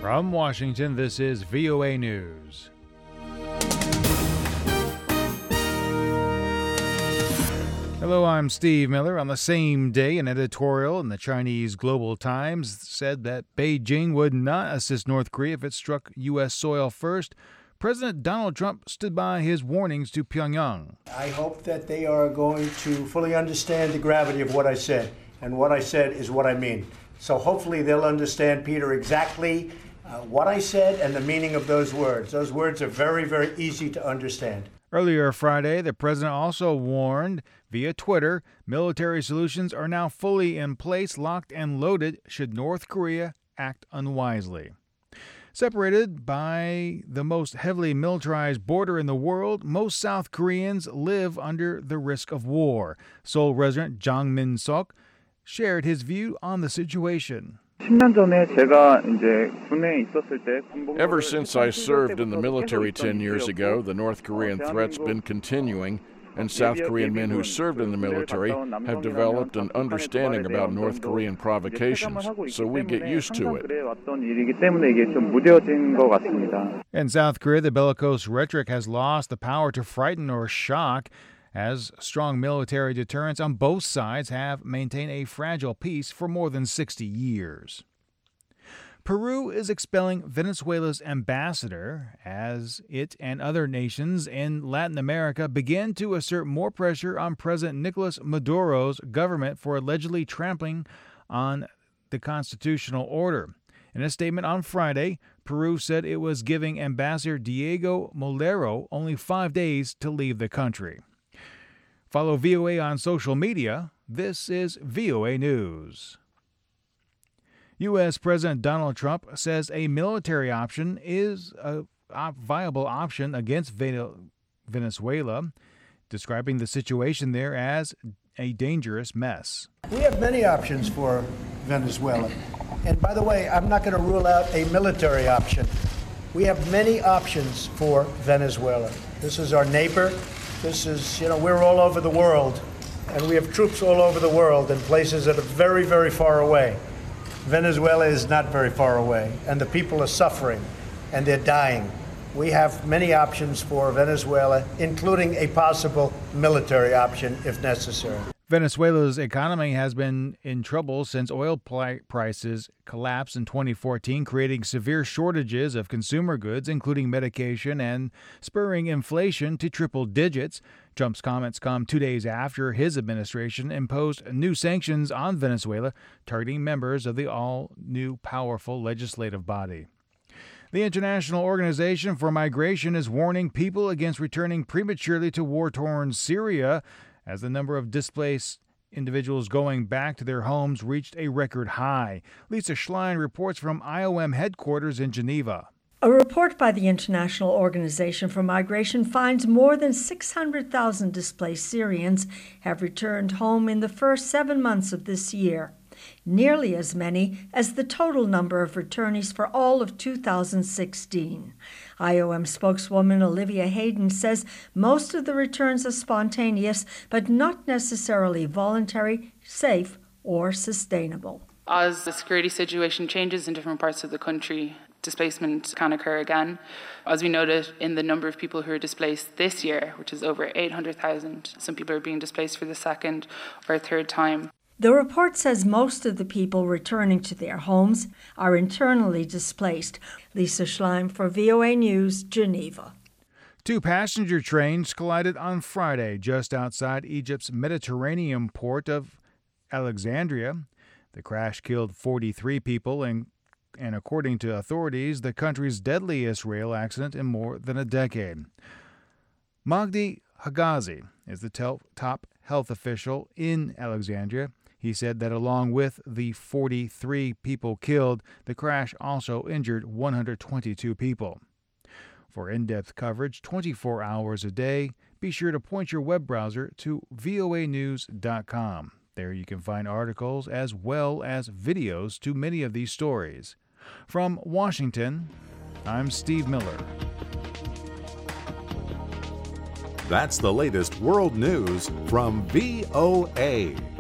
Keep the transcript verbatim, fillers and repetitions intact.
From Washington, this is V O A News. Hello, I'm Steve Miller. On the same day, an editorial in the Chinese Global Times said that Beijing would not assist North Korea if it struck U S soil first. President Donald Trump stood by his warnings to Pyongyang. I hope that they are going to fully understand the gravity of what I said, and what I said is what I mean. So hopefully they'll understand, Peter, exactly uh, what I said and the meaning of those words. Those words are very, very easy to understand. Earlier Friday, the president also warned via Twitter, military solutions are now fully in place, locked and loaded should North Korea act unwisely. Separated by the most heavily militarized border in the world, most South Koreans live under the risk of war. Seoul resident Jang Min-sok shared his view on the situation. Ever since I served in the military ten years ago, the North Korean threat's been continuing, and South Korean men who served in the military have developed an understanding about North Korean provocations, so we get used to it. In South Korea, the bellicose rhetoric has lost the power to frighten or shock, as strong military deterrents on both sides have maintained a fragile peace for more than sixty years. Peru is expelling Venezuela's ambassador as it and other nations in Latin America begin to assert more pressure on President Nicolas Maduro's government for allegedly trampling on the constitutional order. In a statement on Friday, Peru said it was giving Ambassador Diego Molero only five days to leave the country. Follow V O A on social media. This is V O A News. U S. President Donald Trump says a military option is a viable option against Venezuela, describing the situation there as a dangerous mess. We have many options for Venezuela. And by the way, I'm not going to rule out a military option. We have many options for Venezuela. This is our neighbor. This is, you know, we're all over the world, and we have troops all over the world in places that are very, very far away. Venezuela is not very far away, and the people are suffering, and they're dying. We have many options for Venezuela, including a possible military option if necessary. Venezuela's economy has been in trouble since oil prices collapsed in twenty fourteen, creating severe shortages of consumer goods, including medication, and spurring inflation to triple digits. Trump's comments come two days after his administration imposed new sanctions on Venezuela, targeting members of the all-new powerful legislative body. The International Organization for Migration is warning people against returning prematurely to war-torn Syria, as the number of displaced individuals going back to their homes reached a record high. Lisa Schlein reports from I O M headquarters in Geneva. A report by the International Organization for Migration finds more than six hundred thousand displaced Syrians have returned home in the first seven months of this year, nearly as many as the total number of returnees for all of two thousand sixteen. I O M spokeswoman Olivia Hayden says most of the returns are spontaneous, but not necessarily voluntary, safe, or sustainable. As the security situation changes in different parts of the country, displacement can occur again. As we noted in the number of people who are displaced this year, which is over eight hundred thousand, some people are being displaced for the second or third time. The report says most of the people returning to their homes are internally displaced. Lisa Schlein for V O A News, Geneva. Two passenger trains collided on Friday just outside Egypt's Mediterranean port of Alexandria. The crash killed forty-three people, and, and according to authorities, the country's deadliest rail accident in more than a decade. Magdi Hagazi is the tel- top health official in Alexandria. He said that along with the forty-three people killed, the crash also injured one hundred twenty-two people. For in-depth coverage twenty-four hours a day, be sure to point your web browser to V O A news dot com. There you can find articles as well as videos to many of these stories. From Washington, I'm Steve Miller. That's the latest world news from V O A.